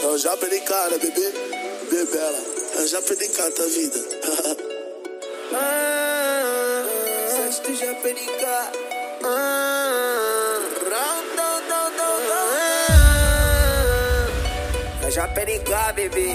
o Japericara, bebê, bebela. É o Japericara da vida. Sete do Japericara. É Japericara, bebê.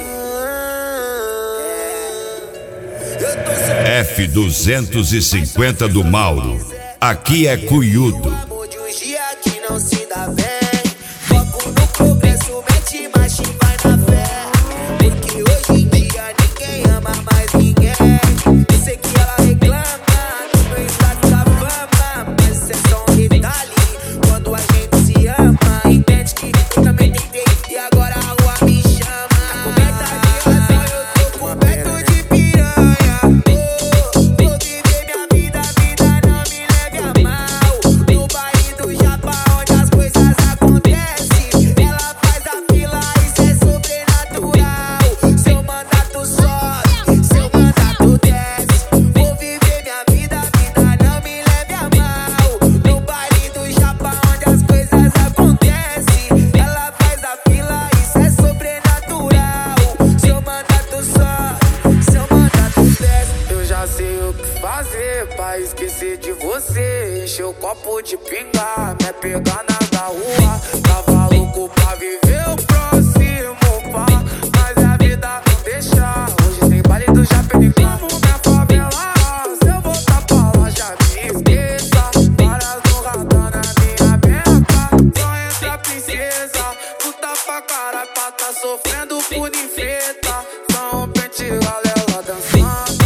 F250 do Mauro. Aqui é Cunhudo. Amor de um dia que não se dá bem. Foco no progresso, mete marcha e vai na fé. Porque hoje em dia ninguém ama mais ninguém. Eu sei que ela reclama do meu estado da fama, mas isso é só um detalhe. Quando a gente se ama, entende que eu também tentei e agora a rua me chama. A coberta de razão, eu tô coberto de piranha. Vou viver minha vida, vida não me leve a mal. No baile do Japão, onde as coisas acontecem, ela faz a fila, isso é sobrenatural. Seu mandato sobe, seu mandato desce. Vou viver minha vida, vida não me leve a mal. No baile do Japão, onde as coisas acontecem, ela faz a fila, isso é sobrenatural. Seu mandato sobe, seu mandato desce. Eu já sei o que fazer pra esquecer de você. Encher o copo de pinga, me pegar na rua. Tava louco pra viver o próximo pá, mas a vida não deixa. Hoje tem baile do Japericara, minha favela. Se eu voltar pra lá, já me esqueça. Várias no radar na minha beca. Só entra a princesa, puta pra caralho, pra tá sofrendo por infeta. Só um pente, galera dançando.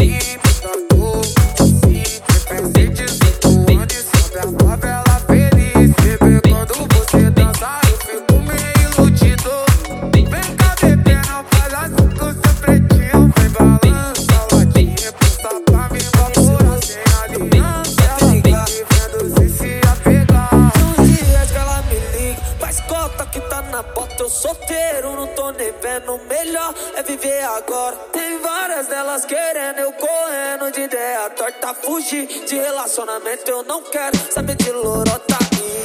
Eu solteiro, não tô nem vendo. O melhor é viver agora. Tem várias delas querendo, eu correndo de ideia torta. Fugir de relacionamento, eu não quero saber de lorota.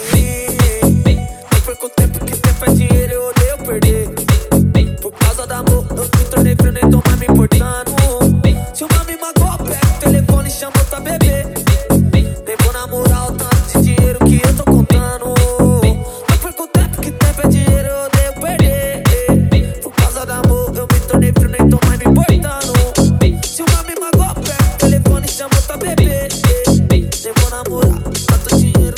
Não perco tempo, que tempo é dinheiro, eu odeio perder. Por causa do amor, eu me tornei frio, nem tô mais me importando. Se uma me magoa, pega o telefone e chama outra bebê. Nem vou namorar o tanto de dinheiro que eu tô contando. Não perco tempo, que tempo é dinheiro, eu odeio perder. Por causa do amor, eu me tornei frio, nem tô mais me importando. Se uma me magoa, pega o telefone e chama outra bebê. Nem vou namorar tanto dinheiro.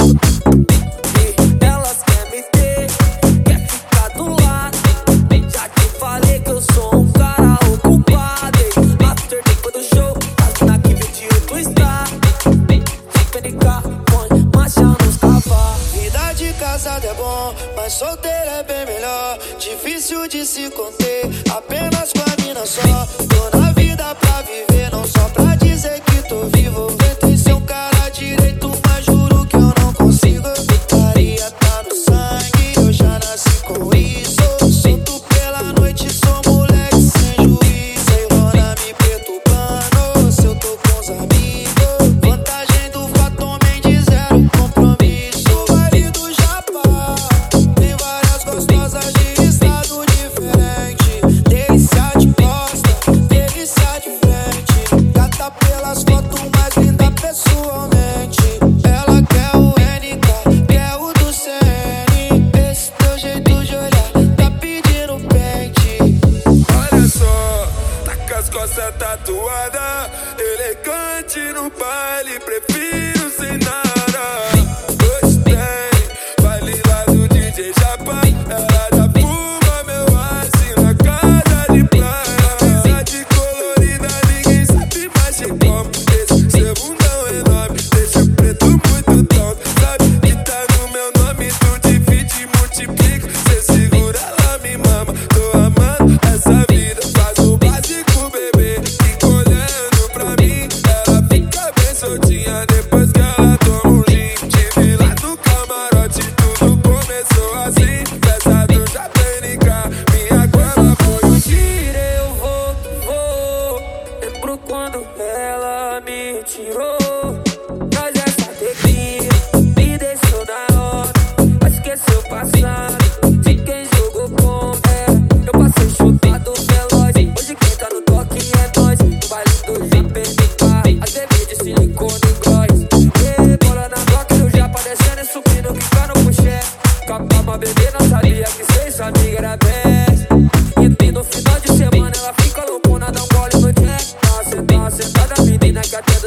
Elas querem me ter, quer ficar do lado. Já te falei que eu sou um cara ocupado. After depois do show, as mina que 28 está. Japericara, põe marcha nos cavalos. Vida de casado é bom, mas solteiro é bem melhor. Difícil de se conter, apenas com a mina só. Tô na vida pra viver, não só pra dizer que tô vivo. Tentei ser um cara direito, mas juro que eu não consigo. Putaria tá no sangue, eu já nasci com isso. Solto pela noite, sou moleque sem juízo. Sei Rona me perturbando, se eu tô com os amigos. Vantagem do fato, homem de zero compromisso. Baile do Japão, tem várias gostosas de estado diferente. Delícia de costa, delícia de frente. Gata pelas fotos, mais linda pessoalmente. Ela quer o NK, quer o do CN. Esse teu jeito de olhar, tá pedindo pente. Olha só, tá com as costas tatuadas, elegante no baile, prefiro sem nada. Gostei, baile lá do DJ Japa, ela já fuma meu ice na casa de praia. Amizade colorida, ninguém sabe mais de como. Esse seu bundão enorme, deixa o preto muito tonto. Sabe que tá no meu nome, tu divide e multiplica. Cê segura, ela me mama, tô amando essa vida. Faz o básico, bebê, fica olhando pra mim. Ela fica bem soltinha depois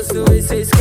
dois, cês